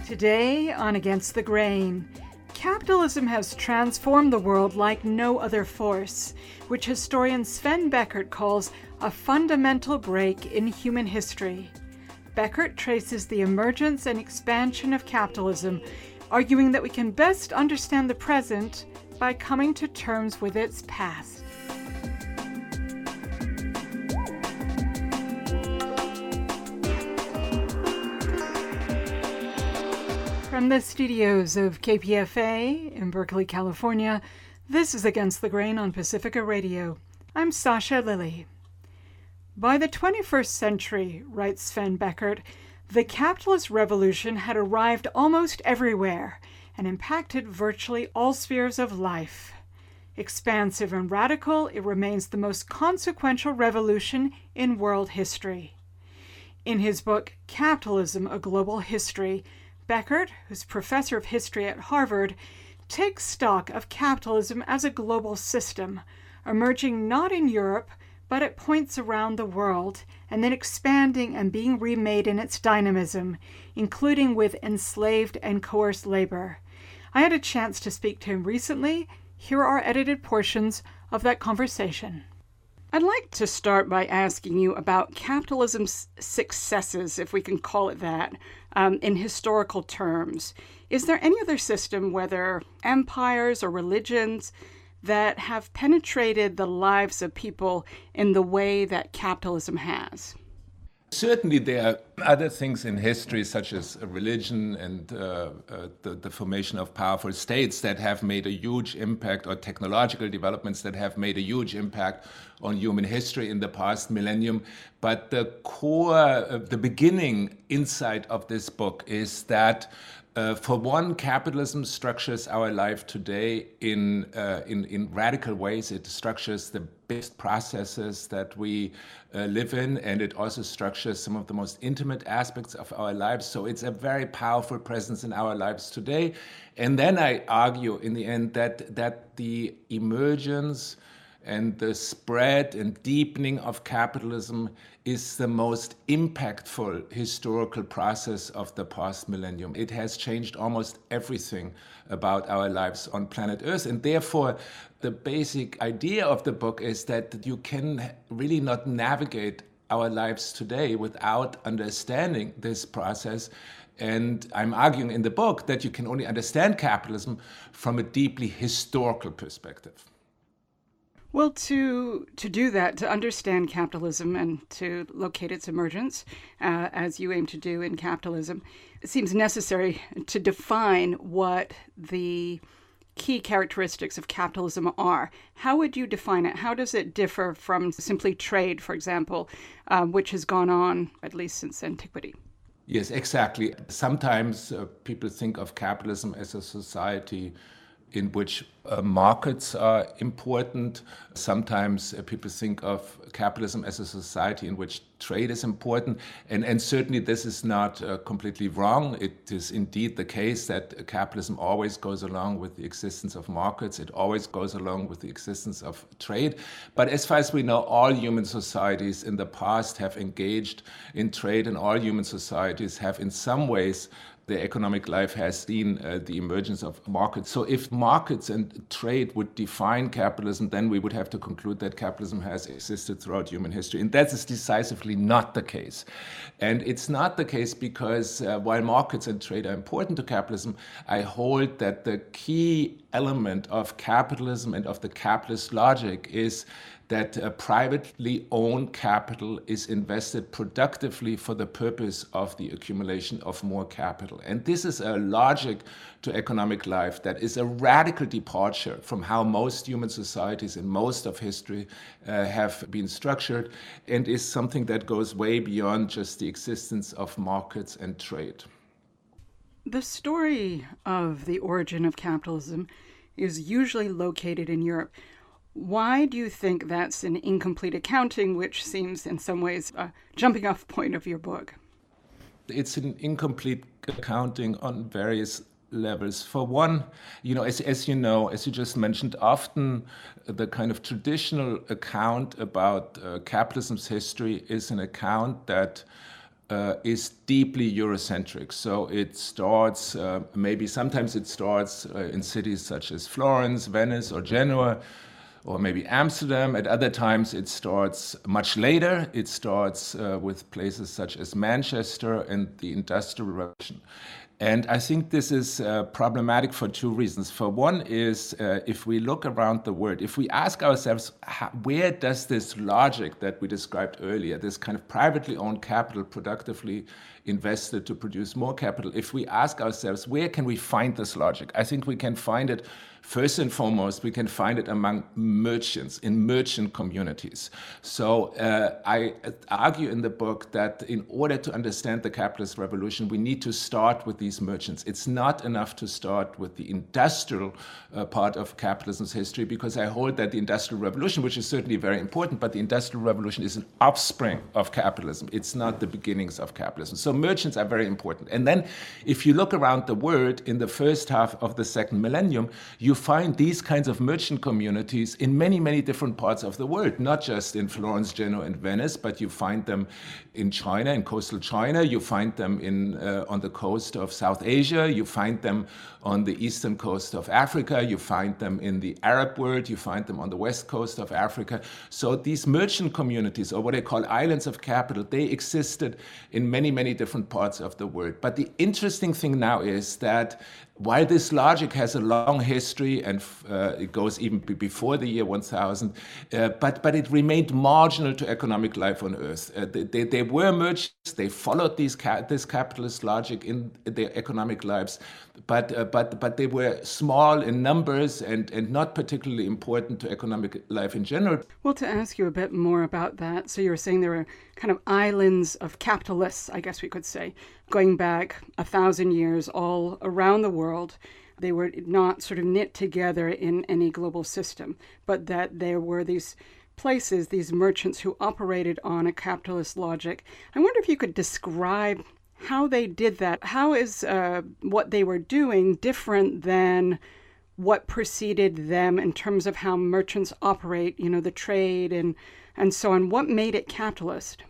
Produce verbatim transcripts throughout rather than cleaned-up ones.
Today on Against the Grain, capitalism has transformed the world like no other force, which historian Sven Beckert calls a fundamental break in human history. Beckert traces the emergence and expansion of capitalism, arguing that we can best understand the present by coming to terms with its past. From the studios of K P F A in Berkeley, California, this is Against the Grain on Pacifica Radio. I'm Sasha Lilly. By the twenty-first century, writes Sven Beckert, the capitalist revolution had arrived almost everywhere and impacted virtually all spheres of life. Expansive and radical, it remains the most consequential revolution in world history. In his book, Capitalism, A Global History, Beckert, who's professor of history at Harvard, takes stock of capitalism as a global system, emerging not in Europe, but at points around the world, and then expanding and being remade in its dynamism, including with enslaved and coerced labor. I had a chance to speak to him recently. Here are edited portions of that conversation. I'd like to start by asking you about capitalism's successes, if we can call it that, um, in historical terms. Is there any other system, whether empires or religions, that have penetrated the lives of people in the way that capitalism has? Certainly there are other things in history, such as religion and uh, uh, the, the formation of powerful states, that have made a huge impact, or technological developments that have made a huge impact on human history in the past millennium. But the core, uh, the beginning insight of this book is that Uh, for one, capitalism structures our life today in, uh, in in radical ways. It structures the best processes that we uh, live in, and it also structures some of the most intimate aspects of our lives. So it's a very powerful presence in our lives today. And then I argue in the end that that the emergence and the spread and deepening of capitalism is the most impactful historical process of the past millennium. It has changed almost everything about our lives on planet Earth. And therefore, the basic idea of the book is that you can really not navigate our lives today without understanding this process. And I'm arguing in the book that you can only understand capitalism from a deeply historical perspective. Well, to to do that, to understand capitalism and to locate its emergence, uh, as you aim to do in Capitalism, it seems necessary to define what the key characteristics of capitalism are. How would you define it? How does it differ from simply trade, for example, uh, which has gone on at least since antiquity? Yes, exactly. Sometimes uh, people think of capitalism as a society in which uh, markets are important. Sometimes uh, people think of capitalism as a society in which trade is important. And, and certainly this is not uh, completely wrong. It is indeed the case that capitalism always goes along with the existence of markets. It always goes along with the existence of trade. But as far as we know, all human societies in the past have engaged in trade, and all human societies have in some ways the economic life has seen uh, the emergence of markets. So if markets and trade would define capitalism, then we would have to conclude that capitalism has existed throughout human history. And that is decisively not the case. And it's not the case because uh, while markets and trade are important to capitalism, I hold that the key element of capitalism and of the capitalist logic is that uh, privately owned capital is invested productively for the purpose of the accumulation of more capital. And this is a logic to economic life that is a radical departure from how most human societies in most of history uh, have been structured, and is something that goes way beyond just the existence of markets and trade. The story of the origin of capitalism is usually located in Europe. Why do you think that's an incomplete accounting, which seems in some ways a jumping off point of your book? It's an incomplete accounting on various levels. For one, you know, as, as you know, as you just mentioned, often the kind of traditional account about uh, capitalism's history is an account that uh, is deeply Eurocentric. So it starts, uh, maybe sometimes it starts uh, in cities such as Florence, Venice, or Genoa, or maybe Amsterdam. At other times it starts much later. It starts uh, with places such as Manchester and the Industrial Revolution. And I think this is uh, problematic for two reasons. For one is, uh, if we look around the world, if we ask ourselves, how, where does this logic that we described earlier, this kind of privately owned capital productively invested to produce more capital, if we ask ourselves, where can we find this logic? I think we can find it, first and foremost, we can find it among merchants, in merchant communities. So uh, I argue in the book that in order to understand the capitalist revolution, we need to start with these merchants. It's not enough to start with the industrial uh, part of capitalism's history, because I hold that the Industrial Revolution, which is certainly very important, but the Industrial Revolution is an offspring of capitalism. It's not the beginnings of capitalism. So merchants are very important. And then if you look around the world in the first half of the second millennium, you find these kinds of merchant communities in many, many different parts of the world, not just in Florence, Genoa, and Venice, but you find them in China, in coastal China, you find them in uh, on the coast of South Asia, you find them on the eastern coast of Africa, you find them in the Arab world, you find them on the west coast of Africa. So these merchant communities, or what I call islands of capital, they existed in many, many different parts of the world. But the interesting thing now is that while this logic has a long history and uh, it goes even b- before the year one thousand, uh, but, but it remained marginal to economic life on Earth. Uh, they, they, they were merchants, they followed these ca- this capitalist logic in their economic lives, but, uh, but, but they were small in numbers and, and not particularly important to economic life in general. Well, to ask you a bit more about that, so you were saying there were kind of islands of capitalists, I guess we could say, going back a thousand years all around the world. They were not sort of knit together in any global system, but that there were these places, these merchants who operated on a capitalist logic. I wonder if you could describe how they did that. How is uh, what they were doing different than what preceded them in terms of how merchants operate, you know, the trade and, and so on? What made it capitalist?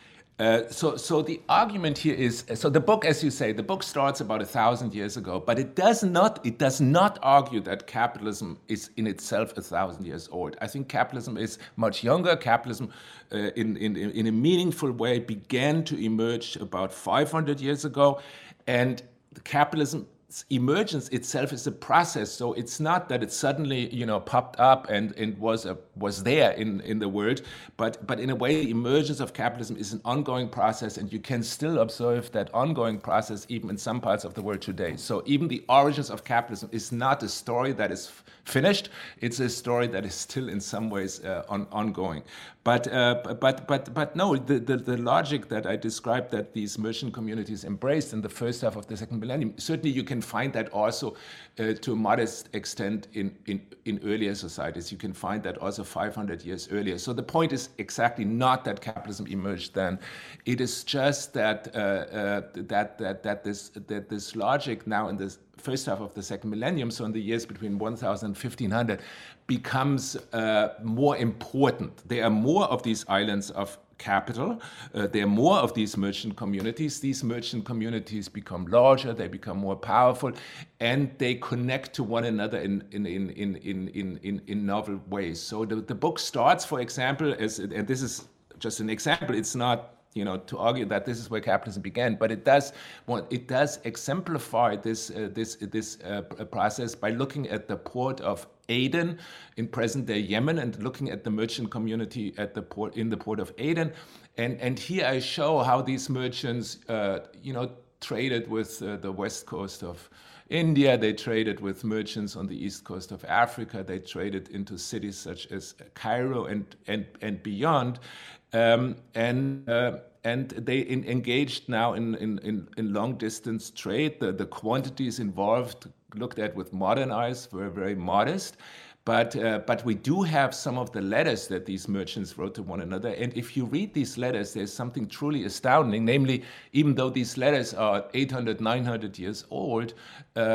Uh, so, so the argument here is, so the book, as you say, the book starts about a thousand years ago, but it does not, it does not argue that capitalism is in itself a thousand years old. I think capitalism is much younger. Capitalism, uh, in, in, in a meaningful way, began to emerge about five hundred years ago, and the capitalism emergence itself is a process, so it's not that it suddenly, you know, popped up and, and was a, was there in, in the world, but but in a way, the emergence of capitalism is an ongoing process, and you can still observe that ongoing process even in some parts of the world today. So even the origins of capitalism is not a story that is f- finished; it's a story that is still in some ways uh, on, ongoing. But uh, but but but no, the, the the logic that I described that these merchant communities embraced in the first half of the second millennium, certainly you can find that also uh, to a modest extent in, in, in earlier societies. You can find that also five hundred years earlier. So the point is exactly not that capitalism emerged then. It is just that uh, uh, that that that this that this logic now in the first half of the second millennium, so in the years between one thousand and fifteen hundred, becomes uh, more important. There are more of these islands of capital. Uh, there are more of these merchant communities. These merchant communities become larger, they become more powerful, and they connect to one another in in in in in in, in novel ways. So the, the book starts, for example, as, and this is just an example, it's not, you know, to argue that this is where capitalism began, but it does well, it does exemplify this uh, this this uh, process by looking at the port of Aden in present-day Yemen and looking at the merchant community at the port in the port of Aden, and and here I show how these merchants, uh, you know, traded with uh, the west coast of India, they traded with merchants on the east coast of Africa, they traded into cities such as Cairo and and and beyond. Um, and uh, and they in, engaged now in, in, in, in long distance trade. The, the quantities involved, looked at with modern eyes, were very modest. But uh, but we do have some of the letters that these merchants wrote to one another. And if you read these letters, there's something truly astounding. Namely, even though these letters are eight hundred, nine hundred years old, uh,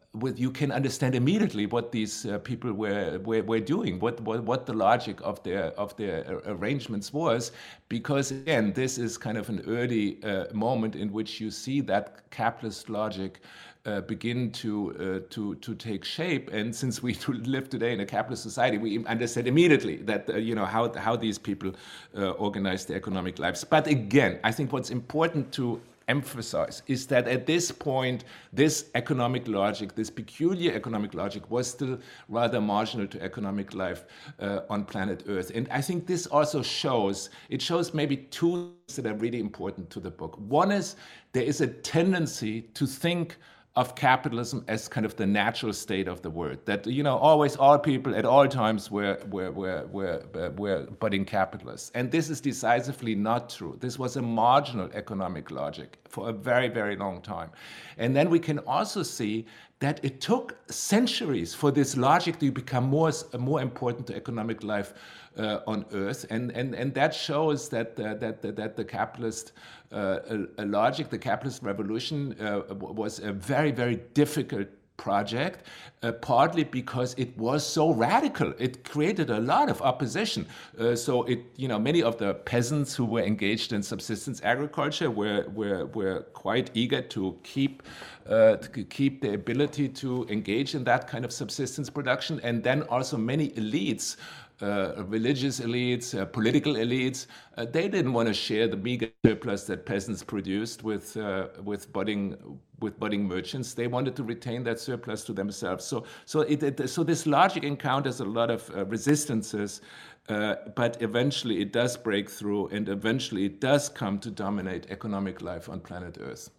with you can understand immediately what these uh, people were, were were doing, what, what what the logic of their of their arrangements was, because again, this is kind of an early uh, moment in which you see that capitalist logic uh, begin to uh, to to take shape. And since we live today in a capitalist society, we understand immediately that uh, you know how how these people uh, organize their economic lives. But again, I think what's important to emphasize is that at this point, this economic logic, this peculiar economic logic, was still rather marginal to economic life uh, on planet Earth. And I think this also shows, it shows maybe two things that are really important to the book. One is there is a tendency to think of capitalism as kind of the natural state of the world, that, you know, always all people at all times were, were, were, were, were budding capitalists. And this is decisively not true. This was a marginal economic logic for a very, very long time. And then we can also see that it took centuries for this logic to become more, more important to economic life uh, on Earth, and, and, and that shows that, uh, that, that, that the capitalist uh, a, a logic, the capitalist revolution uh, was a very, very difficult project, uh, partly because it was so radical. It created a lot of opposition. Uh, so it, you know, many of the peasants who were engaged in subsistence agriculture were were, were quite eager to keep uh, to keep the ability to engage in that kind of subsistence production, and then also many elites. Uh, religious elites, uh, political elites, uh, they didn't want to share the meager surplus that peasants produced with uh, with budding with budding merchants. They wanted to retain that surplus to themselves. So, so it, it so this logic encounters a lot of uh, resistances, uh, but eventually it does break through, and eventually it does come to dominate economic life on planet Earth.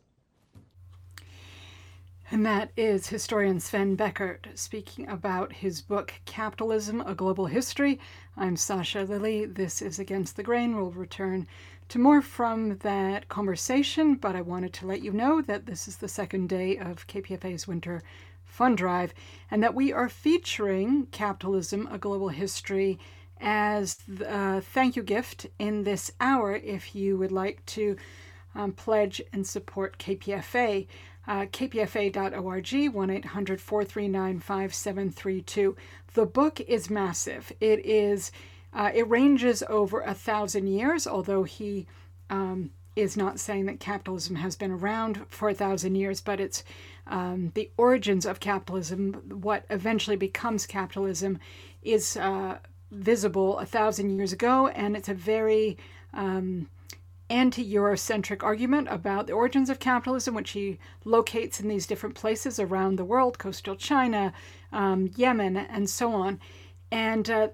And that is historian Sven Beckert speaking about his book, Capitalism, A Global History. I'm Sasha Lilly. This is Against the Grain. We'll return to more from that conversation, but I wanted to let you know that this is the second day of K P F A's Winter Fund Drive, and that we are featuring Capitalism, A Global History as a thank you gift in this hour if you would like to um, pledge and support K P F A. Uh, k p f a dot org, one eight hundred, four three nine, five seven three two. The book is massive. It is, uh, it ranges over a thousand years, although he um, is not saying that capitalism has been around for a thousand years, but it's um, the origins of capitalism, what eventually becomes capitalism, is uh, visible a thousand years ago, and it's a very um, anti-Eurocentric argument about the origins of capitalism, which he locates in these different places around the world, coastal China, um, Yemen, and so on. And uh,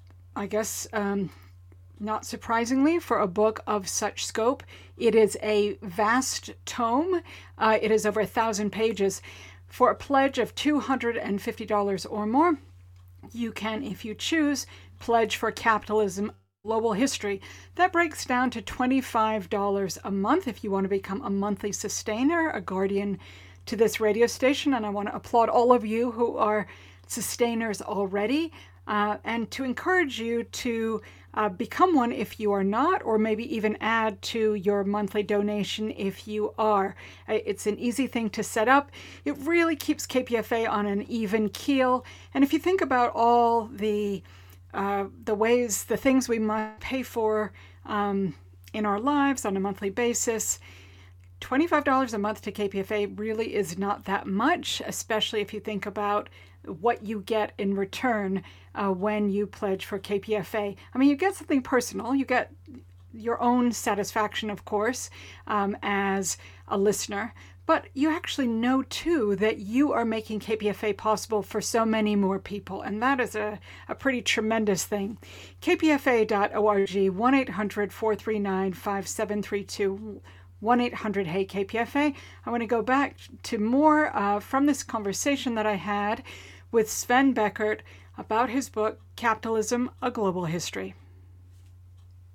I guess, um, not surprisingly, for a book of such scope, it is a vast tome. Uh, it is over a thousand pages. For a pledge of two hundred fifty dollars or more, you can, if you choose, pledge for Capitalism, Global History. That breaks down to twenty-five dollars a month if you want to become a monthly sustainer, a guardian to this radio station. And I want to applaud all of you who are sustainers already, uh, and to encourage you to uh, become one if you are not, or maybe even add to your monthly donation if you are. It's an easy thing to set up. It really keeps K P F A on an even keel. And if you think about all the Uh, the ways, the things we must pay for um, in our lives on a monthly basis, twenty-five dollars a month to K P F A really is not that much, especially if you think about what you get in return uh, when you pledge for K P F A. I mean, you get something personal. You get your own satisfaction, of course, um, as a listener. But you actually know, too, that you are making K P F A possible for so many more people. And that is a, a pretty tremendous thing. k p f a dot org, one eight hundred, four three nine, five seven three two, one eight hundred, hey K P F A. I want to go back to more uh, from this conversation that I had with Sven Beckert about his book, Capitalism, A Global History.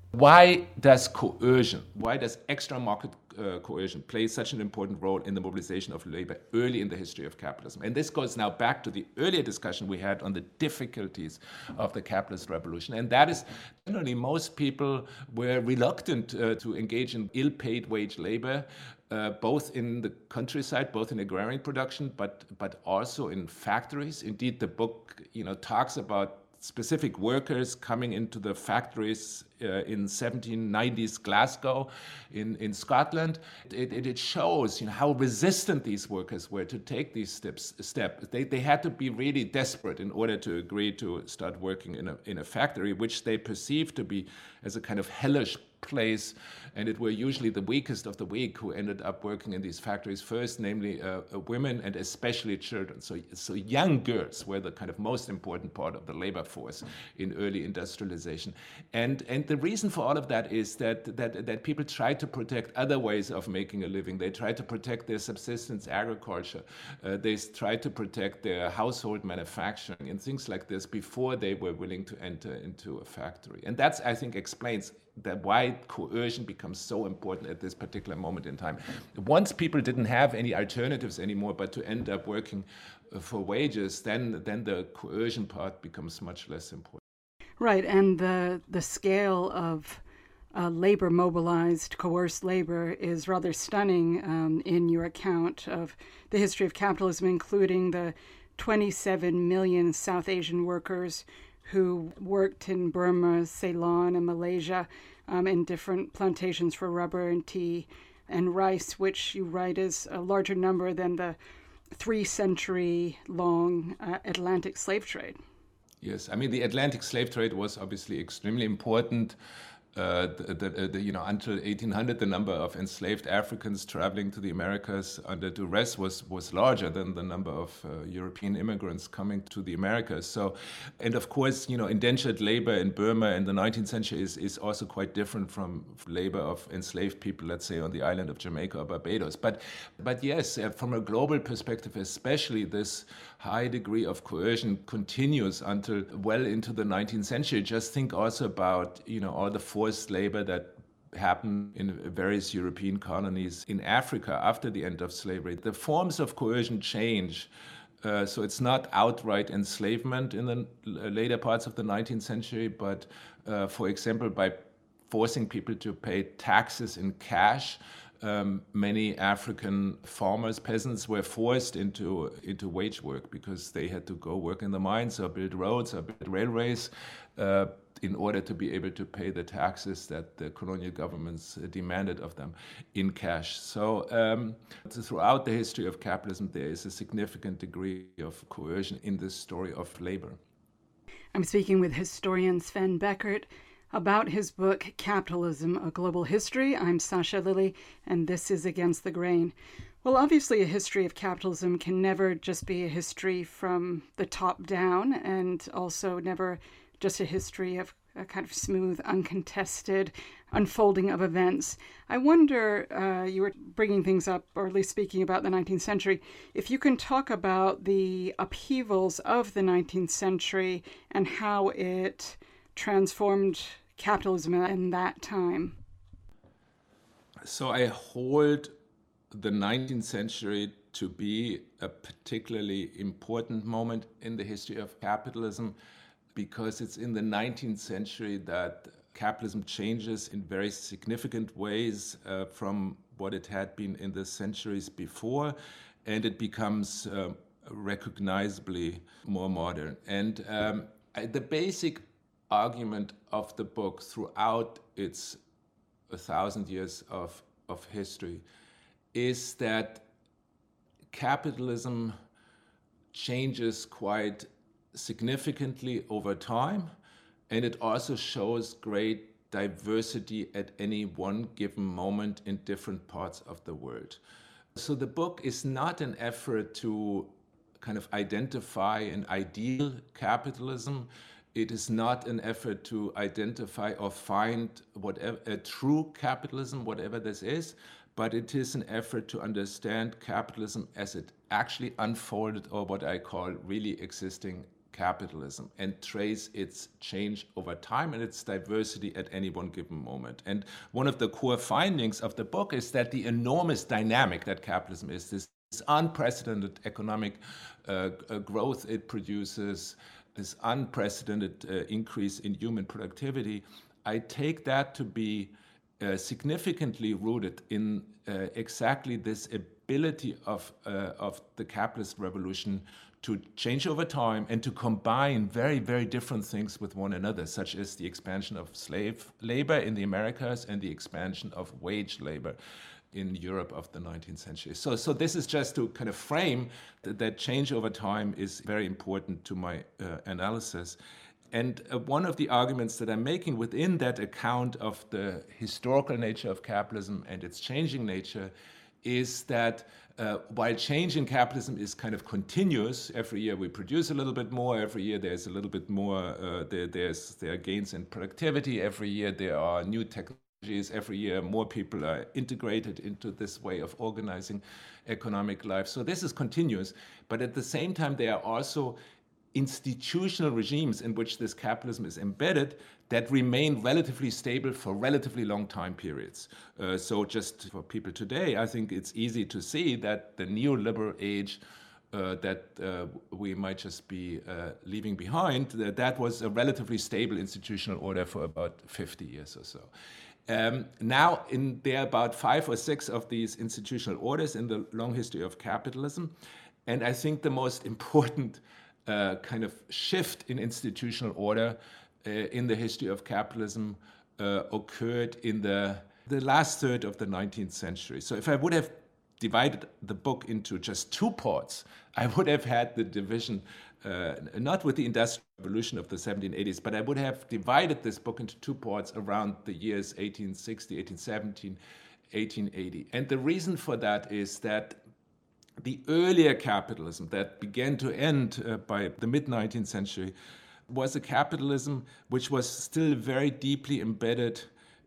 Why does coercion, why does extra market uh, coercion play such an important role in the mobilization of labor early in the history of capitalism? And this goes now back to the earlier discussion we had on the difficulties of the capitalist revolution. And that is generally most people were reluctant uh, to engage in ill-paid wage labor, uh, both in the countryside, both in agrarian production, but, but also in factories. Indeed, the book you know, talks about specific workers coming into the factories uh, in seventeen nineties Glasgow in, in Scotland. It, it, it shows you know, how resistant these workers were to take these steps. steps. They, they had to be really desperate in order to agree to start working in a, in a factory, which they perceived to be as a kind of hellish place, and it were usually the weakest of the weak who ended up working in these factories first, namely uh, uh, women and especially children. So, so young girls were the kind of most important part of the labor force in early industrialization. And, and the reason for all of that is that, that, that people tried to protect other ways of making a living. They tried to protect their subsistence agriculture. Uh, they tried to protect their household manufacturing and things like this before they were willing to enter into a factory. And that's, I think, explains that why coercion becomes so important at this particular moment in time. Once people didn't have any alternatives anymore but to end up working for wages, then, then the coercion part becomes much less important. Right, and the, the scale of uh, labor mobilized, coerced labor is rather stunning um, in your account of the history of capitalism, including the twenty-seven million South Asian workers who worked in Burma, Ceylon, and Malaysia um, in different plantations for rubber and tea and rice, which you write is a larger number than the three-century-long uh, Atlantic slave trade. Yes, I mean, the Atlantic slave trade was obviously extremely important. Uh, the, the, the, you know, until eighteen hundred, the number of enslaved Africans traveling to the Americas under duress was, was larger than the number of uh, European immigrants coming to the Americas. So, and of course, you know, indentured labor in Burma in the nineteenth century is, is also quite different from labor of enslaved people, let's say, on the island of Jamaica or Barbados. But, but yes, uh, from a global perspective, especially this high degree of coercion continues until well into the nineteenth century. Just think also about, you know, all the forced labor that happened in various European colonies in Africa after the end of slavery. The forms of coercion change. Uh, so it's not outright enslavement in the later parts of the nineteenth century, but uh, for example, by forcing people to pay taxes in cash, Um, many African farmers, peasants were forced into, into wage work because they had to go work in the mines or build roads or build railways uh, in order to be able to pay the taxes that the colonial governments uh, demanded of them in cash. So um, throughout the history of capitalism, there is a significant degree of coercion in this story of labor. I'm speaking with historian Sven Beckert about his book, Capitalism, A Global History. I'm Sasha Lilley, and this is Against the Grain. Well, obviously, a history of capitalism can never just be a history from the top down, and also never just a history of a kind of smooth, uncontested unfolding of events. I wonder, uh, you were bringing things up, or at least speaking about the nineteenth century, if you can talk about the upheavals of the nineteenth century and how it transformed capitalism in that time. So I hold the nineteenth century to be a particularly important moment in the history of capitalism because it's in the nineteenth century that capitalism changes in very significant ways uh, from what it had been in the centuries before, and it becomes uh, recognizably more modern. And um, the basic argument of the book throughout its a thousand years of, of history is that capitalism changes quite significantly over time, and it also shows great diversity at any one given moment in different parts of the world. So the book is not an effort to kind of identify an ideal capitalism. It is not an effort to identify or find whatever a true capitalism, whatever this is, but it is an effort to understand capitalism as it actually unfolded, or what I call really existing capitalism and trace its change over time and its diversity at any one given moment. And one of the core findings of the book is that the enormous dynamic that capitalism is, this unprecedented economic uh, growth it produces, this unprecedented uh, increase in human productivity, I take that to be uh, significantly rooted in uh, exactly this ability of, uh, of the capitalist revolution to change over time and to combine very, very different things with one another, such as the expansion of slave labor in the Americas and the expansion of wage labor in Europe of the nineteenth century. So, so this is just to kind of frame that, that change over time is very important to my uh, analysis. And uh, one of the arguments that I'm making within that account of the historical nature of capitalism and its changing nature is that uh, while change in capitalism is kind of continuous, every year we produce a little bit more, every year there's a little bit more, uh, there, there's, there are gains in productivity, every year there are new technologies, every year more people are integrated into this way of organizing economic life. So this is continuous, but at the same time there are also institutional regimes in which this capitalism is embedded that remain relatively stable for relatively long time periods. Uh, so just for people today, I think it's easy to see that the neoliberal age uh, that uh, we might just be uh, leaving behind, that, that was a relatively stable institutional order for about fifty years or so. Um, now, in, there are about five or six of these institutional orders in the long history of capitalism, and I think the most important uh, kind of shift in institutional order uh, in the history of capitalism uh, occurred in the, the last third of the nineteenth century. So if I would have divided the book into just two parts, I would have had the division Uh, not with the Industrial Revolution of the seventeen eighties, but I would have divided this book into two parts around the years eighteen sixty, eighteen seventeen, eighteen eighty. And the reason for that is that the earlier capitalism that began to end uh, by the mid-nineteenth century was a capitalism which was still very deeply embedded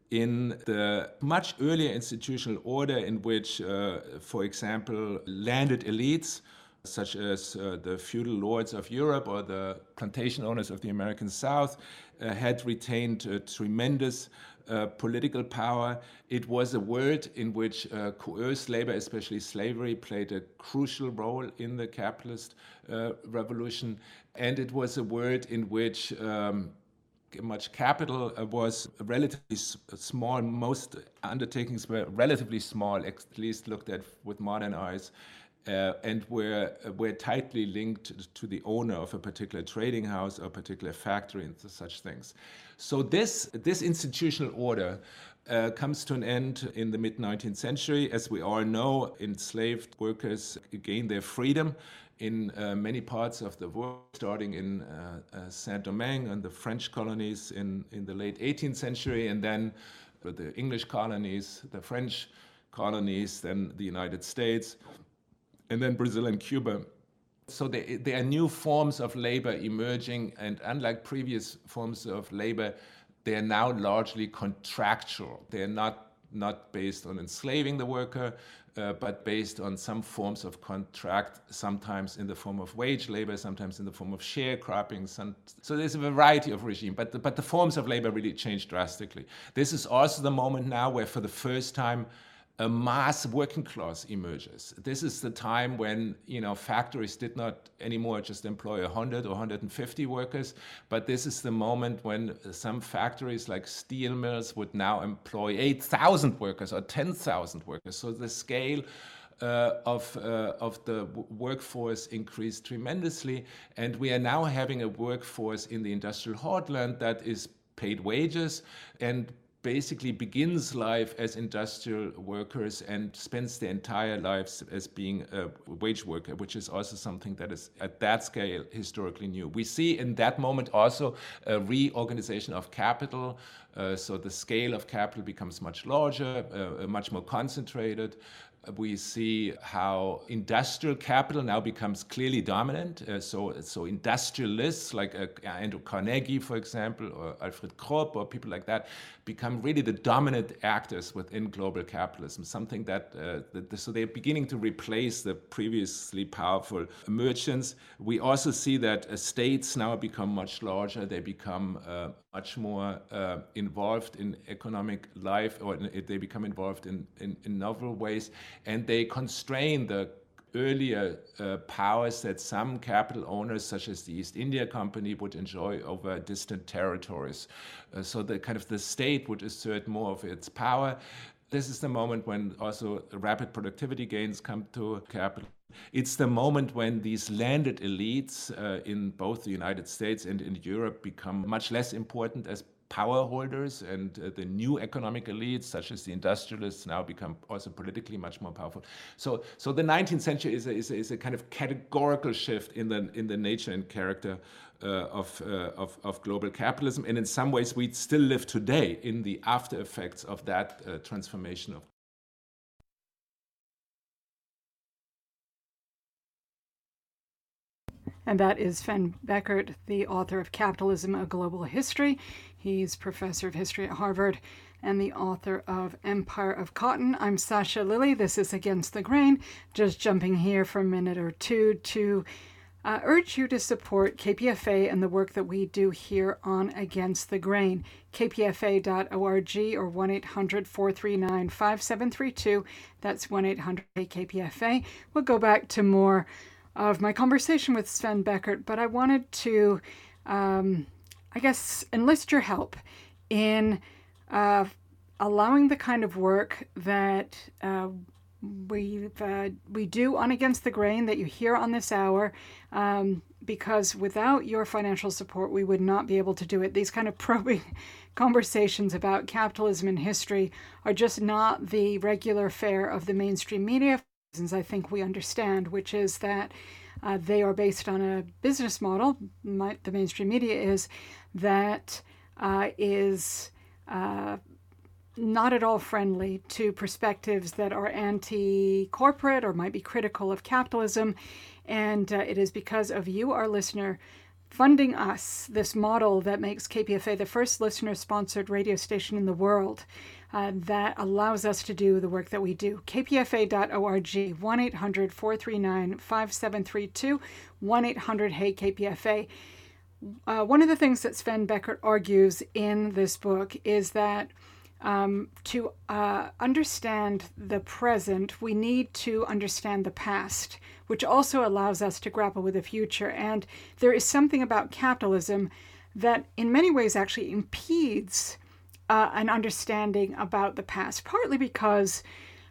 in the much earlier institutional order in which, uh, for example, landed elites such as uh, the feudal lords of Europe or the plantation owners of the American South, uh, had retained uh, tremendous uh, political power. It was a world in which uh, coerced labor, especially slavery, played a crucial role in the capitalist uh, revolution. And it was a world in which um, much capital uh, was relatively s- small. Most undertakings were relatively small, at least looked at with modern eyes. Uh, and were, uh, were tightly linked to the owner of a particular trading house or a particular factory and such things. So this, this institutional order uh, comes to an end in the mid-nineteenth century. As we all know, enslaved workers gained their freedom in uh, many parts of the world, starting in uh, uh, Saint-Domingue and the French colonies in, in the late eighteenth century, and then uh, the English colonies, the French colonies, then the United States, and then Brazil and Cuba. So there, there are new forms of labor emerging, and unlike previous forms of labor, they are now largely contractual. They are not, not based on enslaving the worker, uh, but based on some forms of contract, sometimes in the form of wage labor, sometimes in the form of sharecropping. Some, so there's a variety of regime, but the, but the forms of labor really changed drastically. This is also the moment now where for the first time a mass working class emerges. This is the time when, you know, factories did not anymore just employ one hundred or one hundred fifty workers, but this is the moment when some factories like steel mills would now employ eight thousand workers or ten thousand workers. So the scale Uh, of, uh, of the w- workforce increased tremendously, and we are now having a workforce in the industrial heartland that is paid wages and basically begins life as industrial workers and spends their entire lives as being a wage worker, which is also something that is at that scale historically new. We see in that moment also a reorganization of capital Uh, so the scale of capital becomes much larger, uh, much more concentrated. We see how industrial capital now becomes clearly dominant. Uh, so, so industrialists like uh, Andrew Carnegie, for example, or Alfred Krupp, or people like that, become really the dominant actors within global capitalism. Something that, uh, that so they're beginning to replace the previously powerful merchants. We also see that uh, states now become much larger. They become uh, much more uh, involved in economic life, or in, they become involved in, in, in novel ways. And they constrain the earlier uh, powers that some capital owners, such as the East India Company, would enjoy over distant territories. Uh, so the kind of the state would assert more of its power. This is the moment when also rapid productivity gains come to capital. It's the moment when these landed elites uh, in both the United States and in Europe become much less important as power holders, and uh, the new economic elites, such as the industrialists, now become also politically much more powerful. So, so the nineteenth century is a, is a, is a kind of categorical shift in the in the nature and character uh, of, uh, of of global capitalism, and in some ways we still live today in the after effects of that uh, transformation of. And that is Sven Beckert, the author of Capitalism, A Global History. He's professor of history at Harvard and the author of Empire of Cotton. I'm Sasha Lilley. This is Against the Grain. Just jumping here for a minute or two to uh, urge you to support K P F A and the work that we do here on Against the Grain. K P F A dot org or one eight hundred, four three nine, five seven three two. That's one eight hundred K P F A. We'll go back to more of my conversation with Sven Beckert, but I wanted to, um, I guess, enlist your help in uh, allowing the kind of work that uh, we uh, we do on Against the Grain that you hear on this hour, um, because without your financial support, we would not be able to do it. These kind of probing conversations about capitalism and history are just not the regular fare of the mainstream media. I think we understand, which is that uh, they are based on a business model, my, the mainstream media is, that uh, is uh, not at all friendly to perspectives that are anti-corporate or might be critical of capitalism. And uh, it is because of you, our listener, funding us, this model that makes K P F A the first listener-sponsored radio station in the world, Uh, that allows us to do the work that we do. K P F A dot org, one eight hundred, four three nine, five seven three two, one eight hundred, hey K P F A. Uh, one of the things that Sven Beckert argues in this book is that um, to uh, understand the present, we need to understand the past, which also allows us to grapple with the future. And there is something about capitalism that in many ways actually impedes Uh, an understanding about the past, partly because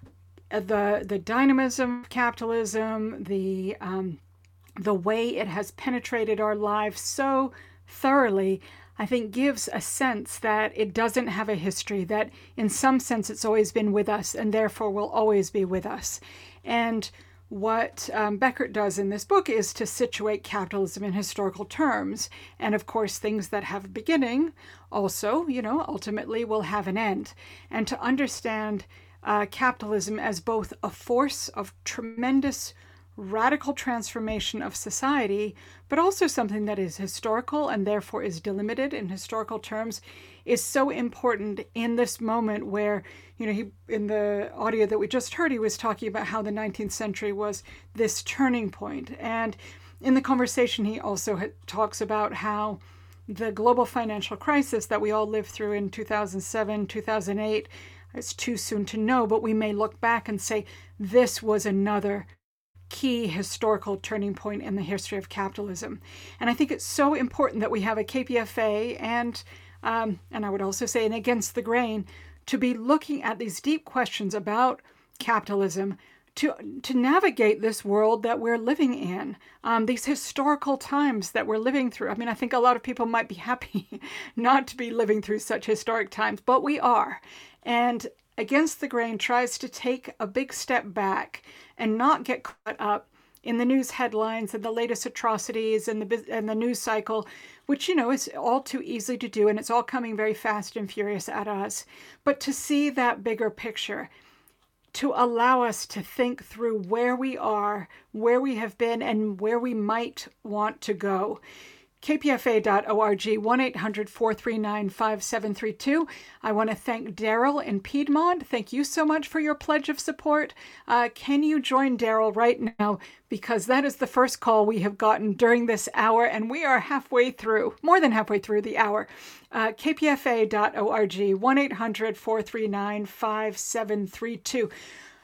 the the dynamism of capitalism, the um, the way it has penetrated our lives so thoroughly, I think gives a sense that it doesn't have a history, that in some sense it's always been with us and therefore will always be with us. And what um, Beckert does in this book is to situate capitalism in historical terms. And of course, things that have a beginning also, you know, ultimately will have an end. And to understand uh, capitalism as both a force of tremendous radical transformation of society, but also something that is historical and therefore is delimited in historical terms, is so important in this moment where, you know, he, in the audio that we just heard, he was talking about how the nineteenth century was this turning point. And in the conversation, he also talks about how the global financial crisis that we all lived through in two thousand seven, two thousand eight, it's too soon to know, but we may look back and say, this was another key historical turning point in the history of capitalism. And I think it's so important that we have a K P F A and, um, and I would also say an Against the Grain, to be looking at these deep questions about capitalism, to to navigate this world that we're living in, um, these historical times that we're living through. I mean, I think a lot of people might be happy not to be living through such historic times, but we are. And Against the Grain tries to take a big step back and not get caught up in the news headlines and the latest atrocities and the and the news cycle, which, you know, is all too easy to do, and it's all coming very fast and furious at us. But to see that bigger picture, to allow us to think through where we are, where we have been, and where we might want to go. K P F A dot org, one eight hundred, four three nine, five seven three two. I want to thank Daryl in Piedmont. Thank you so much for your pledge of support. Uh, can you join Daryl right now? Because that is the first call we have gotten during this hour, and we are halfway through, more than halfway through the hour. Uh, K P F A dot org, one eight hundred, four three nine, five seven three two.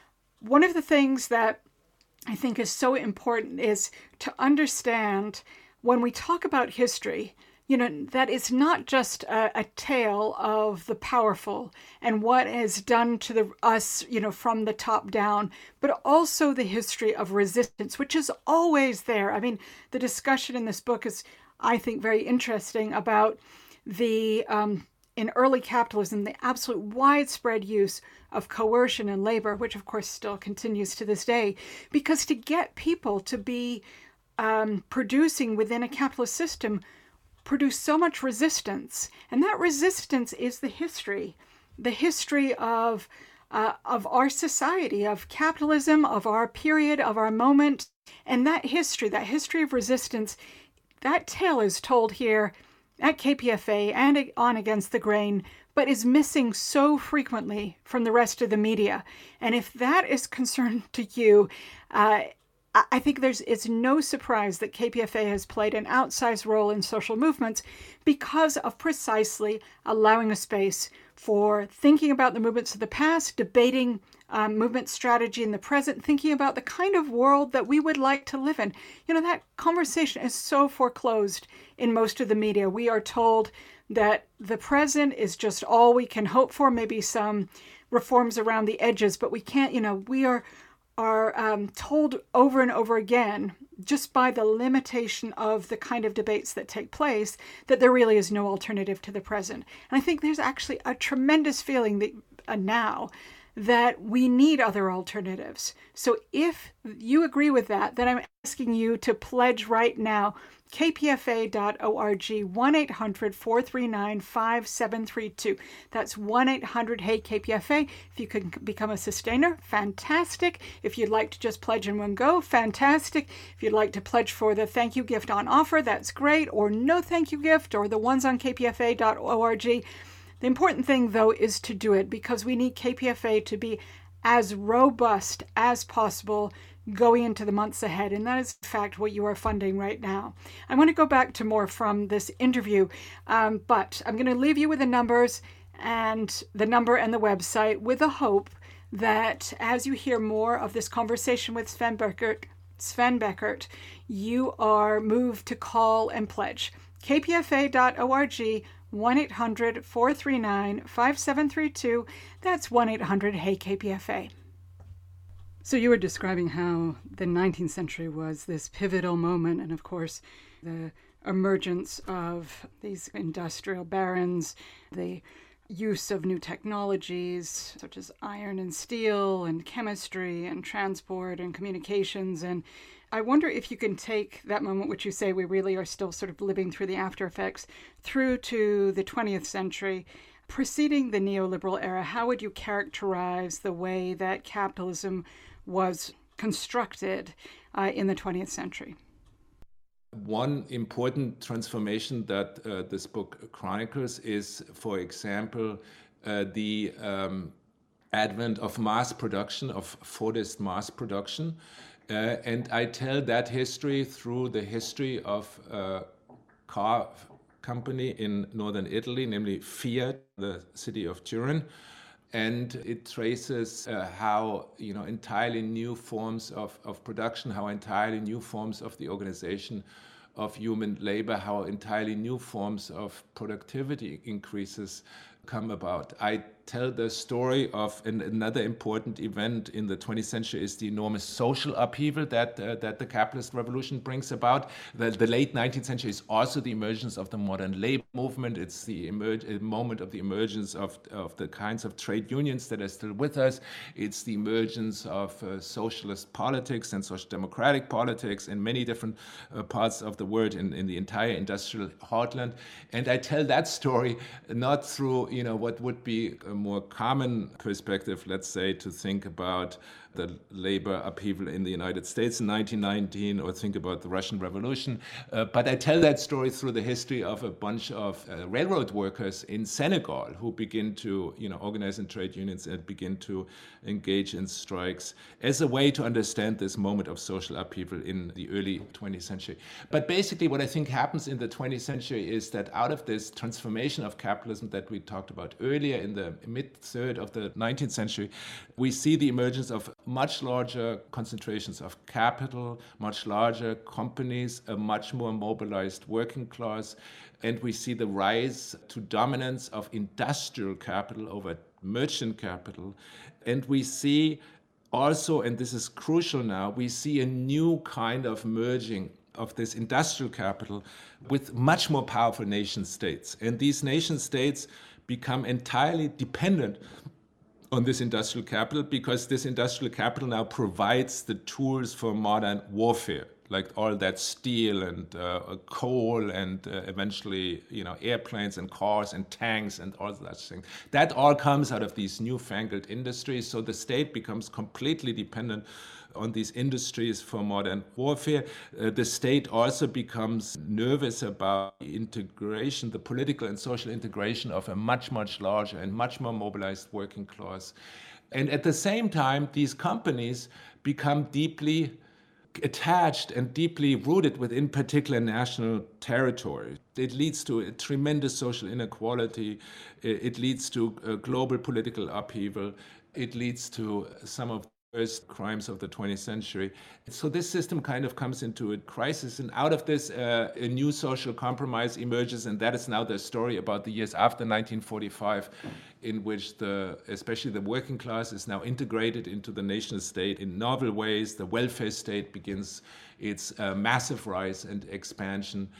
One of the things that I think is so important is to understand when we talk about history, you know, that it's not just a, a tale of the powerful and what is done to the, us, you know, from the top down, but also the history of resistance, which is always there. I mean, the discussion in this book is, I think, very interesting about the, um, in early capitalism, the absolute widespread use of coercion and labor, which of course still continues to this day, because to get people to be Um, producing within a capitalist system produce so much resistance. And that resistance is the history, the history of, uh, of our society, of capitalism, of our period, of our moment. And that history, that history of resistance, that tale is told here at K P F A and on Against the Grain, but is missing so frequently from the rest of the media. And if that is concern to you, uh, I think there's it's no surprise that K P F A has played an outsized role in social movements because of precisely allowing a space for thinking about the movements of the past, debating um, movement strategy in the present, thinking about the kind of world that we would like to live in. You know, that conversation is so foreclosed in most of the media. We are told that the present is just all we can hope for, maybe some reforms around the edges, but we can't, you know, we are are um, told over and over again, just by the limitation of the kind of debates that take place, that there really is no alternative to the present. And I think there's actually a tremendous feeling that uh, now that we need other alternatives. So if you agree with that, then I'm asking you to pledge right now, K P F A dot org, one eight hundred, four three nine, five seven three two. That's one eight hundred, hey K P F A. If you can become a sustainer, fantastic. If you'd like to just pledge in one go, fantastic. If you'd like to pledge for the thank you gift on offer, that's great. Or no thank you gift, or the ones on K P F A dot org. The important thing, though, is to do it because we need K P F A to be as robust as possible going into the months ahead. And that is, in fact, what you are funding right now. I want to go back to more from this interview, um, but I'm going to leave you with the numbers and the number and the website with the hope that as you hear more of this conversation with Sven Beckert, Sven Beckert, you are moved to call and pledge. K P F A dot org, one eight hundred, four three nine, five seven three two. That's one eight hundred, hey K P F A. So you were describing how the nineteenth century was this pivotal moment, and of course the emergence of these industrial barons, the use of new technologies such as iron and steel and chemistry and transport and communications. And I wonder if you can take that moment, which you say we really are still sort of living through the after effects, through to the twentieth century. Preceding the neoliberal era, how would you characterize the way that capitalism was constructed uh, in the twentieth century? One important transformation that uh, this book chronicles is, for example, uh, the um, advent of mass production, of Fordist mass production. Uh, and I tell that history through the history of a car company in northern Italy, namely Fiat, the city of Turin. And it traces uh, how, you know, entirely new forms of, of production, how entirely new forms of the organization of human labor, how entirely new forms of productivity increases come about. I tell the story of an, another important event in the twentieth century is the enormous social upheaval that uh, that the capitalist revolution brings about. The, the late nineteenth century is also the emergence of the modern labor movement. It's the emerg- moment of the emergence of, of the kinds of trade unions that are still with us. It's the emergence of uh, socialist politics and social democratic politics in many different uh, parts of the world, in, in the entire industrial heartland. And I tell that story not through, you know, what would be a more common perspective, let's say, to think about the labor upheaval in the United States in nineteen nineteen, or think about the Russian Revolution. Uh, but I tell that story through the history of a bunch of uh, railroad workers in Senegal who begin to, you know, organize in trade unions and begin to engage in strikes as a way to understand this moment of social upheaval in the early twentieth century. But basically what I think happens in the twentieth century is that out of this transformation of capitalism that we talked about earlier in the mid-third of the nineteenth century, we see the emergence of much larger concentrations of capital, much larger companies, a much more mobilized working class, and we see the rise to dominance of industrial capital over merchant capital. And we see also, and this is crucial now, we see a new kind of merging of this industrial capital with much more powerful nation states. And these nation states become entirely dependent on this industrial capital, because this industrial capital now provides the tools for modern warfare, like all that steel and uh, coal and uh, eventually, you know, airplanes and cars and tanks and all that things. That all comes out of these newfangled industries. So the state becomes completely dependent on these industries for modern warfare. Uh, the state also becomes nervous about integration, the political and social integration of a much, much larger and much more mobilized working class. And at the same time, these companies become deeply attached and deeply rooted within particular national territory. It leads to a tremendous social inequality. It leads to a global political upheaval. It leads to some of worst crimes of the twentieth century. So this system kind of comes into a crisis, and out of this uh, a new social compromise emerges, and that is now the story about the years after nineteen forty-five, in which the especially the working class is now integrated into the nation state in novel ways. The welfare state begins its uh, massive rise and expansion.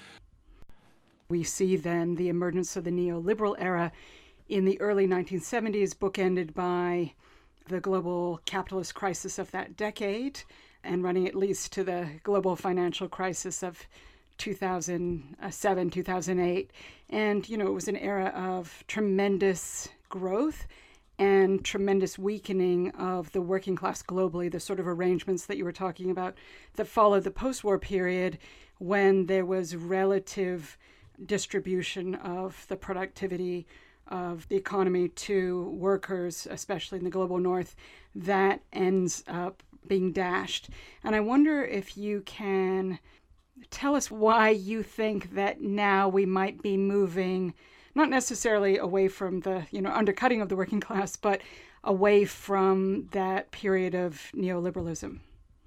We see then the emergence of the neoliberal era in the early nineteen seventies, bookended by the global capitalist crisis of that decade, and running at least to the global financial crisis of two thousand seven, two thousand eight. And, you know, it was an era of tremendous growth and tremendous weakening of the working class globally, the sort of arrangements that you were talking about that followed the post-war period, when there was relative distribution of the productivity of the economy to workers, especially in the global north, that ends up being dashed. And I wonder if you can tell us why you think that now we might be moving, not necessarily away from the, you know, undercutting of the working class, but away from that period of neoliberalism.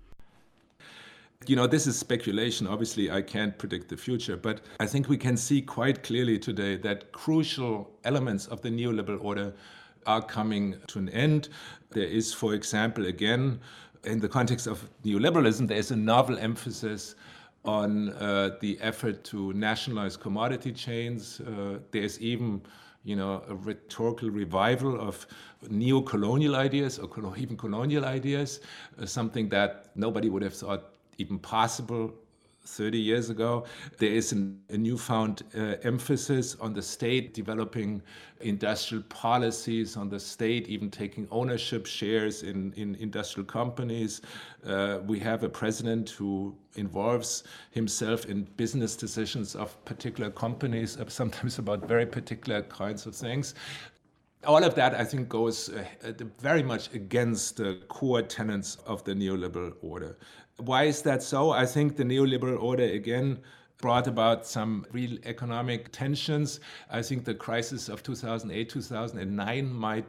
You know, this is speculation. Obviously, I can't predict the future, but I think we can see quite clearly today that crucial elements of the neoliberal order are coming to an end. There is, for example, again, in the context of neoliberalism, there is a novel emphasis on uh, the effort to nationalize commodity chains. Uh, there's even, you know, a rhetorical revival of neo-colonial ideas or even colonial ideas, uh, something that nobody would have thought even possible thirty years ago. There is an, a newfound uh, emphasis on the state developing industrial policies, on the state even taking ownership shares in, in industrial companies. Uh, we have a president who involves himself in business decisions of particular companies, uh, sometimes about very particular kinds of things. All of that, I think, goes uh, very much against the core tenets of the neoliberal order. Why is that so? I think the neoliberal order, again, brought about some real economic tensions. I think the crisis of two thousand eight, two thousand nine might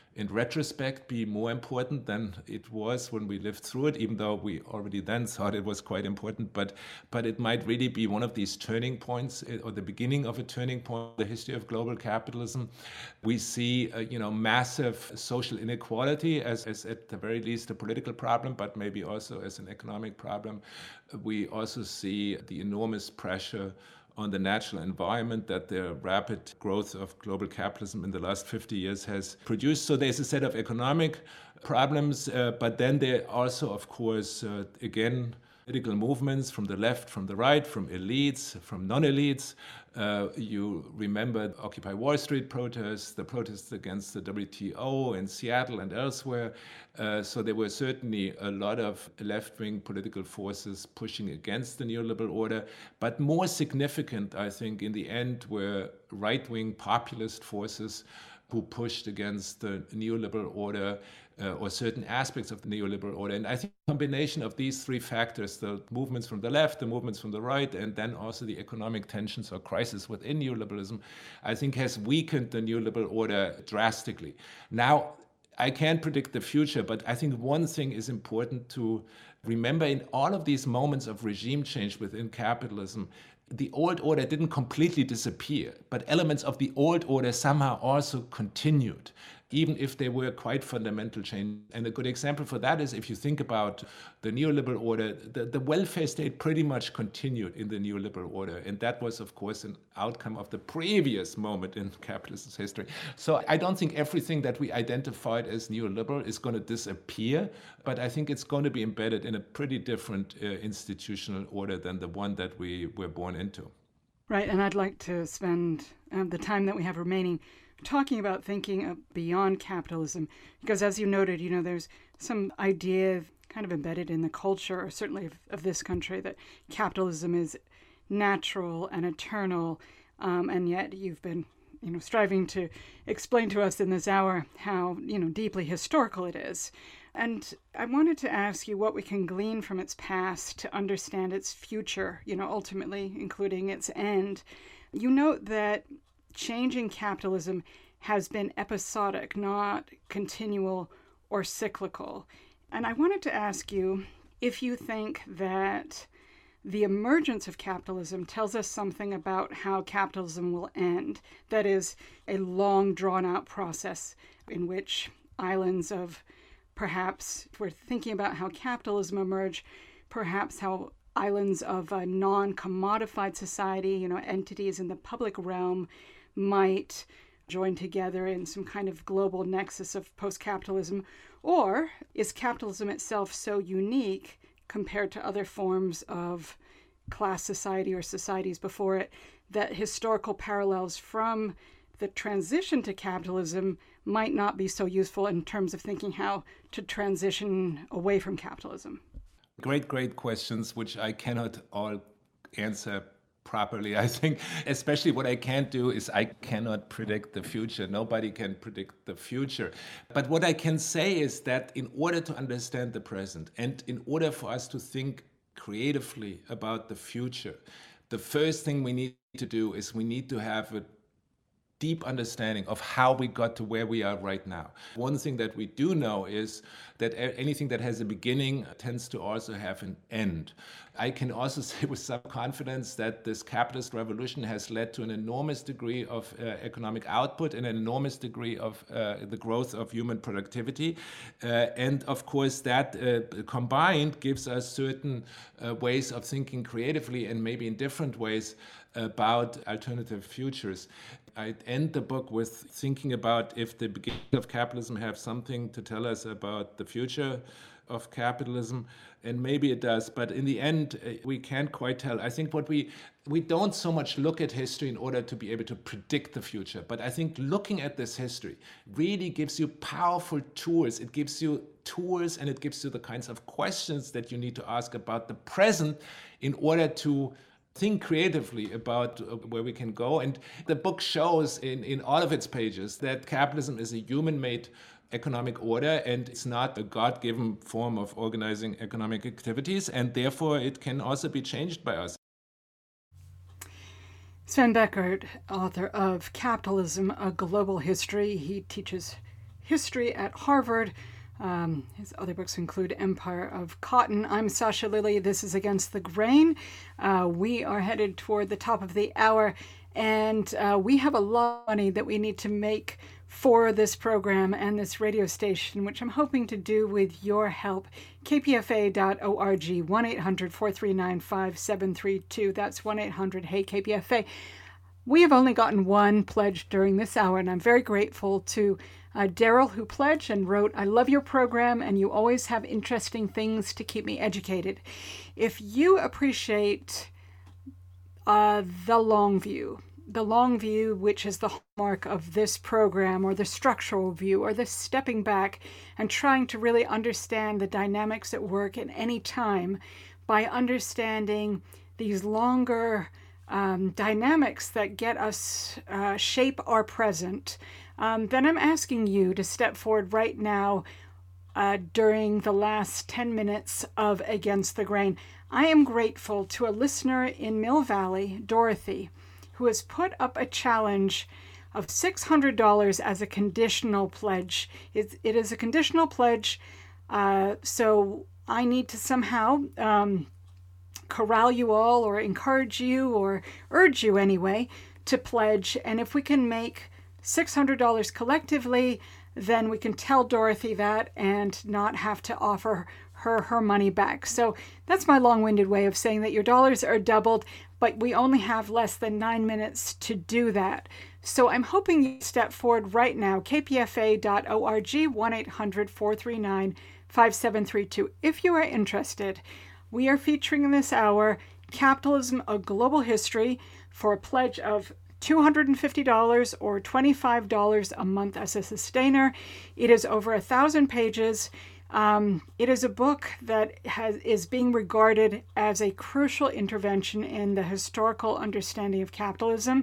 in retrospect be more important than it was when we lived through it, even though we already then thought it was quite important. But but it might really be one of these turning points, or the beginning of a turning point in the history of global capitalism. We see, uh, you know, massive social inequality as, as at the very least a political problem, but maybe also as an economic problem. We also see the enormous pressure on the natural environment that the rapid growth of global capitalism in the last fifty years has produced. So there's a set of economic problems, uh, but then there are also, of course, uh, again, political movements from the left, from the right, from elites, from non-elites. Uh, you remember the Occupy Wall Street protests, the protests against the W T O in Seattle and elsewhere. Uh, so there were certainly a lot of left-wing political forces pushing against the neoliberal order. But more significant, I think, in the end, were right-wing populist forces who pushed against the neoliberal order, uh, or certain aspects of the neoliberal order. And I think a combination of these three factors, the movements from the left, the movements from the right, and then also the economic tensions or crisis within neoliberalism, I think has weakened the neoliberal order drastically. Now, I can't predict the future, but I think one thing is important to remember: in all of these moments of regime change within capitalism, the old order didn't completely disappear, but elements of the old order somehow also continued, even if they were quite fundamental change. And a good example for that is if you think about the neoliberal order, the, the welfare state pretty much continued in the neoliberal order. And that was, of course, an outcome of the previous moment in capitalism's history. So I don't think everything that we identified as neoliberal is going to disappear, but I think it's going to be embedded in a pretty different uh, institutional order than the one that we were born into. Right, and I'd like to spend um, the time that we have remaining talking about thinking of beyond capitalism, because as you noted, you know, there's some idea kind of embedded in the culture, or certainly of, of this country, that capitalism is natural and eternal, um, and yet you've been, you know, striving to explain to us in this hour how, you know, deeply historical it is. And I wanted to ask you what we can glean from its past to understand its future, you know, ultimately including its end. You note that changing capitalism has been episodic, not continual or cyclical. And I wanted to ask you if you think that the emergence of capitalism tells us something about how capitalism will end. That is, a long, drawn-out process in which islands of perhaps, if we're thinking about how capitalism emerged, perhaps how islands of a non-commodified society, you know, entities in the public realm, might join together in some kind of global nexus of post-capitalism? Or is capitalism itself so unique compared to other forms of class society or societies before it that historical parallels from the transition to capitalism might not be so useful in terms of thinking how to transition away from capitalism? Great, great questions, which I cannot all answer properly. I think especially what I can't do is I cannot predict the future. Nobody can predict the future. But what I can say is that in order to understand the present and in order for us to think creatively about the future, the first thing we need to do is we need to have a deep understanding of how we got to where we are right now. One thing that we do know is that anything that has a beginning tends to also have an end. I can also say with some confidence that this capitalist revolution has led to an enormous degree of uh, economic output and an enormous degree of uh, the growth of human productivity. Uh, and of course, that uh, combined gives us certain uh, ways of thinking creatively and maybe in different ways about alternative futures. I end the book with thinking about if the beginning of capitalism have something to tell us about the future of capitalism, and maybe it does, but in the end, we can't quite tell. I think what we we don't so much look at history in order to be able to predict the future, but I think looking at this history really gives you powerful tools. It gives you tools and it gives you the kinds of questions that you need to ask about the present in order to think creatively about where we can go. And the book shows in, in all of its pages that capitalism is a human-made economic order and it's not a God-given form of organizing economic activities, and therefore it can also be changed by us. Sven Beckert, author of Capitalism, A Global History. He teaches history at Harvard. Um, his other books include Empire of Cotton. I'm Sasha Lilley. This is Against the Grain. Uh, we are headed toward the top of the hour, and uh, we have a lot of money that we need to make for this program and this radio station, which I'm hoping to do with your help. K P F A dot org, one eight hundred, four three nine, five seven three two. That's one eight hundred, hey K P F A. We have only gotten one pledge during this hour, and I'm very grateful to uh, Daryl, who pledged and wrote, I love your program, and you always have interesting things to keep me educated. If you appreciate uh, the long view, the long view, which is the hallmark of this program, or the structural view, or the stepping back and trying to really understand the dynamics at work at any time by understanding these longer um, dynamics that get us, uh, shape our present, um, then I'm asking you to step forward right now uh, during the last ten minutes of Against the Grain. I am grateful to a listener in Mill Valley, Dorothy, who has put up a challenge of six hundred dollars as a conditional pledge. It, it is a conditional pledge, uh, so I need to somehow um, corral you all, or encourage you, or urge you anyway, to pledge. And if we can make six hundred dollars collectively, then we can tell Dorothy that and not have to offer her her money back. So that's my long-winded way of saying that your dollars are doubled, but we only have less than nine minutes to do that. So I'm hoping you step forward right now, K P F A dot org, one eight hundred, four three nine, five seven three two. If you are interested, we are featuring in this hour Capitalism, A Global History, for a pledge of two hundred fifty dollars or twenty-five dollars a month as a sustainer. It is over a thousand pages. Um, it is a book that has, is being regarded as a crucial intervention in the historical understanding of capitalism.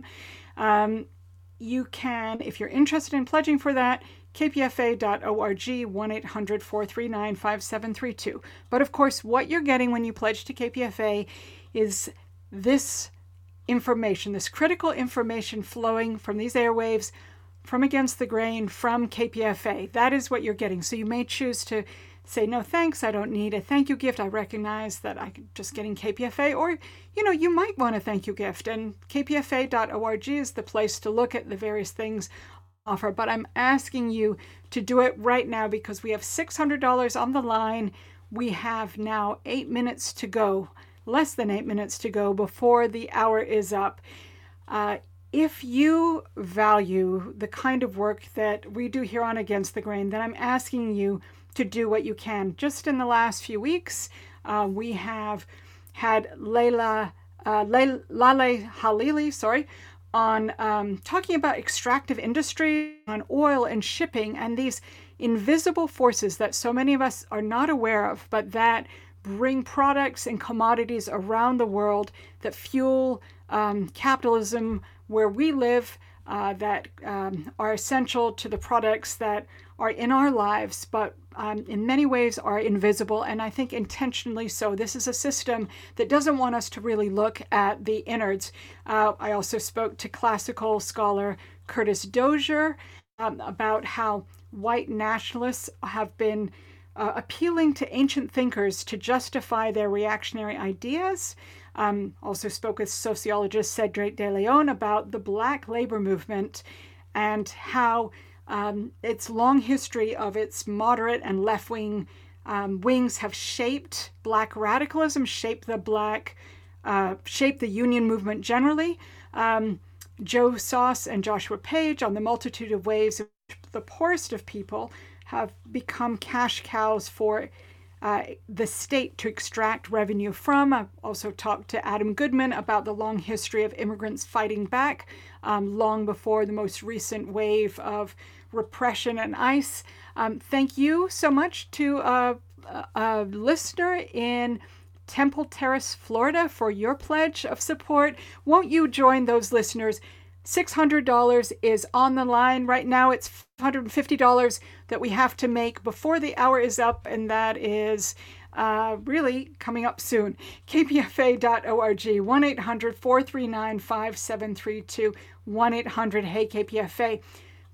Um, you can, if you're interested in pledging for that, K P F A dot org, one eight hundred, four three nine, five seven three two. But of course, what you're getting when you pledge to K P F A is this information, this critical information flowing from these airwaves, from Against the Grain, from K P F A. That is what you're getting. So you may choose to say, no thanks, I don't need a thank you gift. I recognize that I'm just getting K P F A. Or, you know, you might want a thank you gift. And K P F A dot org is the place to look at the various things offer. But I'm asking you to do it right now because we have six hundred dollars on the line. We have now eight minutes to go, less than eight minutes to go before the hour is up. Uh, If you value the kind of work that we do here on Against the Grain, then I'm asking you to do what you can. Just in the last few weeks, uh, we have had Layla, uh, Lale Halili, sorry, on um, talking about extractive industry, on oil and shipping, and these invisible forces that so many of us are not aware of, but that bring products and commodities around the world that fuel um, capitalism where we live, uh, that um, are essential to the products that are in our lives, but um, in many ways are invisible, and I think intentionally so. This is a system that doesn't want us to really look at the innards. Uh, I also spoke to classical scholar Curtis Dozier um, about how white nationalists have been uh, appealing to ancient thinkers to justify their reactionary ideas. Um, also spoke with sociologist Cedric de Leon about the Black labor movement and how um, its long history of its moderate and left-wing um, wings have shaped Black radicalism, shaped the Black, uh, shaped the union movement generally. Um, Joe Sauce and Joshua Page on the multitude of ways in which the poorest of people have become cash cows for Uh, the state to extract revenue from. I've also talked to Adam Goodman about the long history of immigrants fighting back, um, long before the most recent wave of repression and ICE. Um, thank you so much to uh, a, a listener in Temple Terrace, Florida, for your pledge of support. Won't you join those listeners? six hundred dollars is on the line right now. It's five hundred fifty dollars that we have to make before the hour is up, and that is uh, really coming up soon. K P F A dot org, one eight hundred, four three nine, five seven three two, one eight hundred, hey K P F A.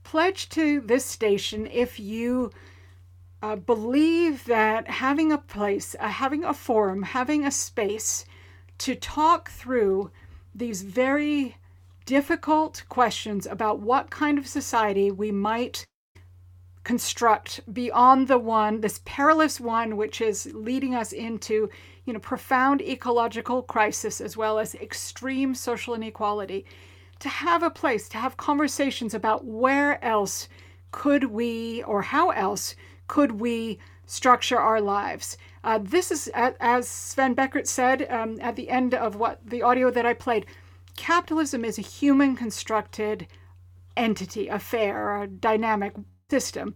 pledge to this station if you uh, believe that having a place, uh, having a forum, having a space to talk through these very difficult questions about what kind of society we might construct beyond the one, this perilous one, which is leading us into, you know, profound ecological crisis as well as extreme social inequality, to have a place, to have conversations about where else could we, or how else could we structure our lives. Uh, this is, as Sven Beckert said um, at the end of what the audio that I played, capitalism is a human-constructed entity, affair, a dynamic system.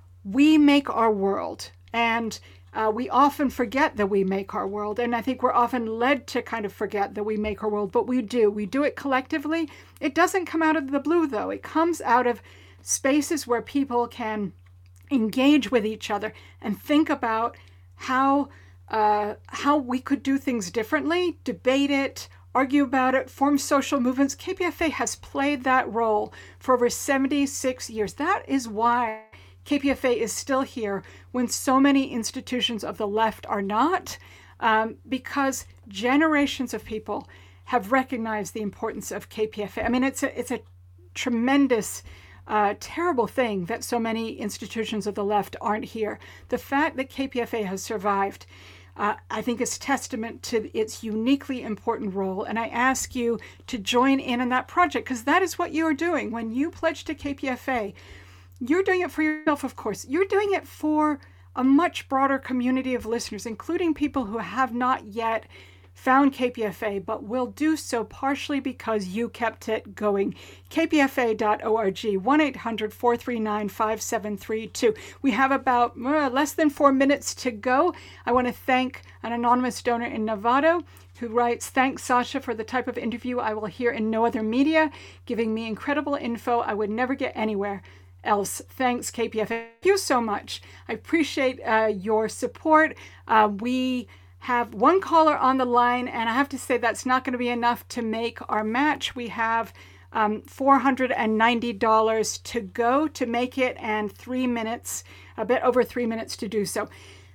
We make our world, and uh, we often forget that we make our world, and I think we're often led to kind of forget that we make our world, but we do. We do it collectively. It doesn't come out of the blue, though. It comes out of spaces where people can engage with each other and think about how uh, how we could do things differently, debate it, argue about it, form social movements. K P F A has played that role for over seventy-six years. That is why K P F A is still here when so many institutions of the left are not, um, because generations of people have recognized the importance of K P F A. I mean, it's a, it's a tremendous Uh, terrible thing that so many institutions of the left aren't here. The fact that K P F A has survived, uh, I think, is testament to its uniquely important role. And I ask you to join in on that project, because that is what you are doing. When you pledge to K P F A, you're doing it for yourself, of course. You're doing it for a much broader community of listeners, including people who have not yet found K P F A, but will do so partially because you kept it going. K P F A dot org, one eight hundred, four three nine, five seven three two. We have about uh, less than four minutes to go. I want to thank an anonymous donor in Nevada who writes, "Thanks, Sasha, for the type of interview I will hear in no other media, giving me incredible info I would never get anywhere else. Thanks, K P F A." Thank you so much. I appreciate uh, your support. Uh, we have one caller on the line, and I have to say that's not going to be enough to make our match. We have um, four hundred ninety dollars to go to make it, and three minutes, a bit over three minutes to do so.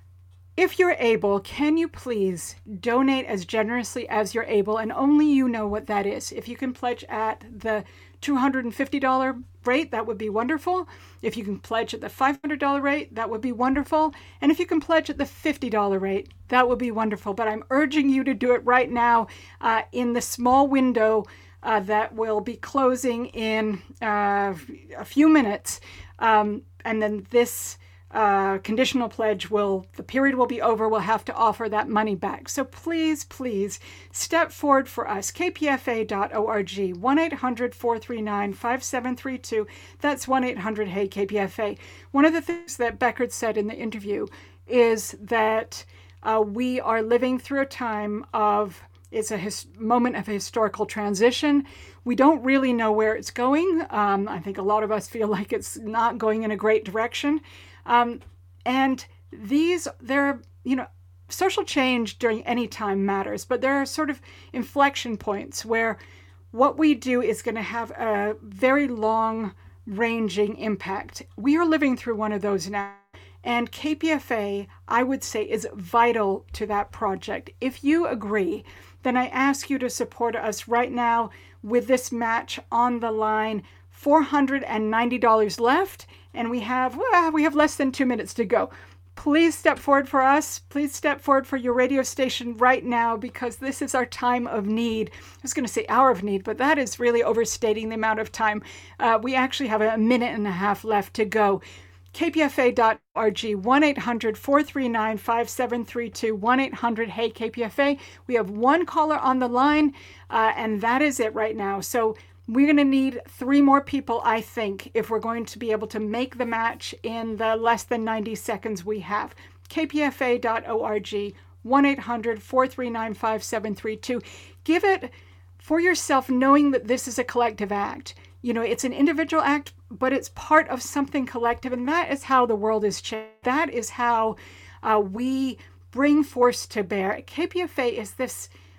If you're able, can you please donate as generously as you're able, and only you know what that is. If you can pledge at the two hundred fifty dollars rate, that would be wonderful. If you can pledge at the five hundred dollars rate, that would be wonderful. And if you can pledge at the fifty dollars rate, that would be wonderful. But I'm urging you to do it right now uh, in the small window uh, that will be closing in uh, a few minutes. Um, and then this Uh, conditional pledge will, the period will be over, we'll have to offer that money back. So please, please step forward for us. K P F A dot org, one eight hundred, four three nine, five seven three two. That's one eight hundred, hey, K P F A. One of the things that Beckert said in the interview is that uh, we are living through a time of, it's a his, moment of historical transition. We don't really know where it's going. Um, I think a lot of us feel like it's not going in a great direction. Um, and these, there, you know, social change during any time matters, but there are sort of inflection points where what we do is going to have a very long-ranging impact. We are living through one of those now, and K P F A, I would say, is vital to that project. If you agree, then I ask you to support us right now with this match on the line. four hundred ninety dollars left, and we have well, we have less than two minutes to go. Please step forward for us. Please step forward for your radio station right now, because this is our time of need. I was going to say hour of need, but that is really overstating the amount of time. Uh, we actually have a minute and a half left to go. K P F A dot org, one eight hundred, four three nine, five seven three two, one eight hundred, hey, K P F A. We have one caller on the line, uh, and that is it right now. So we're going to need three more people, I think, if we're going to be able to make the match in the less than ninety seconds we have. K P F A dot org, one eight hundred, four three nine, five seven three two. Give it for yourself, knowing that this is a collective act. You know, it's an individual act, but it's part of something collective, and that is how the world is changed. That is how uh, we bring force to bear. K P F A is this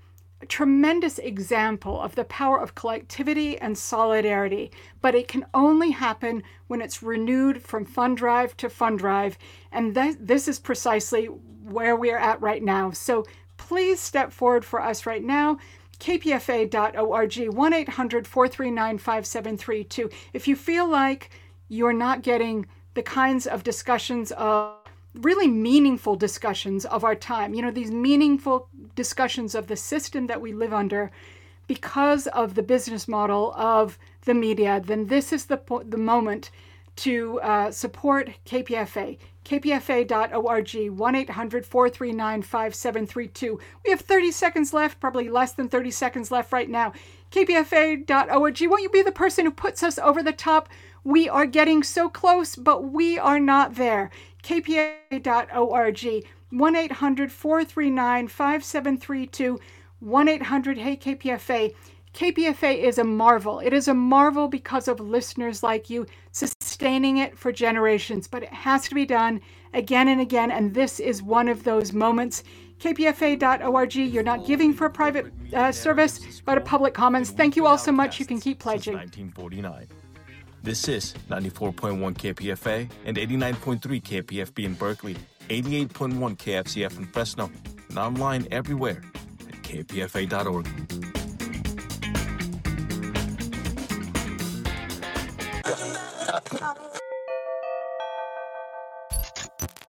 a tremendous example of the power of collectivity and solidarity, but it can only happen when it's renewed from fund drive to fund drive, and th- this is precisely where we are at right now. So please step forward for us right now. K P F A dot org, one eight hundred, four three nine, five seven three two. If you feel like you're not getting the kinds of discussions of really meaningful discussions of our time, you know, these meaningful discussions of the system that we live under because of the business model of the media, then this is the po- the moment to uh, support K P F A. K P F A dot org, one eight hundred, four three nine, five seven three two. We have thirty seconds left, probably less than thirty seconds left right now. K P F A dot org, won't you be the person who puts us over the top? We are getting so close, but we are not there. K P F A dot org, one eight hundred, four three nine, five seven three two, one eight hundred, hey K P F A. K P F A is a marvel. It is a marvel because of listeners like you sustaining it for generations, but it has to be done again and again, and this is one of those moments. K P F A dot org, you're not giving for a private uh, service, but a public commons. Thank you all so much. You can keep pledging. nineteen forty-nine. This is ninety-four point one K P F A and eighty-nine point three K P F B in Berkeley, eighty-eight point one K F C F in Fresno, and online everywhere at K P F A dot org.